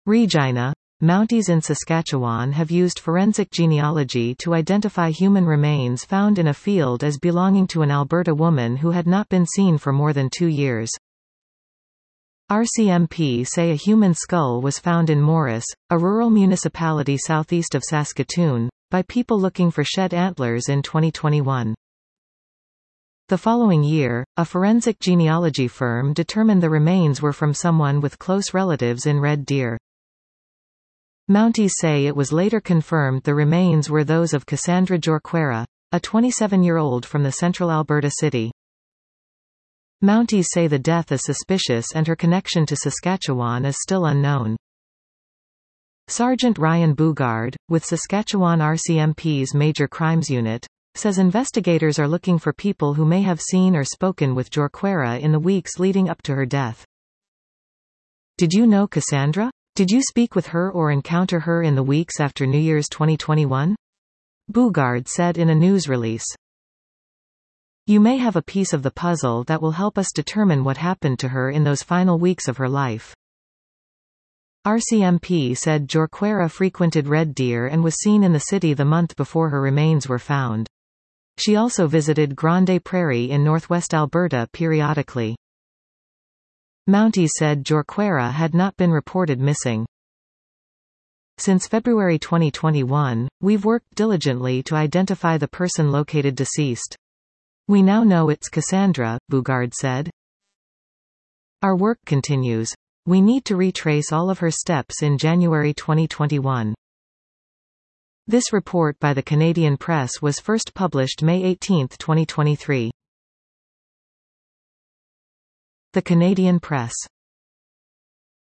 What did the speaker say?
Regina. Mounties in Saskatchewan have used forensic genealogy to identify human remains found in a field as belonging to an Alberta woman who had not been seen for more than 2 years. RCMP say a human skull was found in Morris, a rural municipality southeast of Saskatoon, by people looking for shed antlers in 2021. The following year, a forensic genealogy firm determined the remains were from someone with close relatives in Red Deer. Mounties say it was later confirmed the remains were those of Cassandra Jorquera, a 27-year-old from the central Alberta city. Mounties say the death is suspicious and her connection to Saskatchewan is still unknown. Sergeant Ryan Bugard, with Saskatchewan RCMP's Major Crimes Unit, says investigators are looking for people who may have seen or spoken with Jorquera in the weeks leading up to her death. Did you know Cassandra? Did you speak with her or encounter her in the weeks after New Year's 2021? Bugard said in a news release. You may have a piece of the puzzle that will help us determine what happened to her in those final weeks of her life. RCMP said Jorquera frequented Red Deer and was seen in the city the month before her remains were found. She also visited Grande Prairie in northwest Alberta periodically. Mounties said Jorquera had not been reported missing. Since February 2021, we've worked diligently to identify the person located deceased. We now know it's Cassandra, Bugard said. Our work continues. We need to retrace all of her steps in January 2021. This report by the Canadian Press was first published May 18, 2023. The Canadian Press.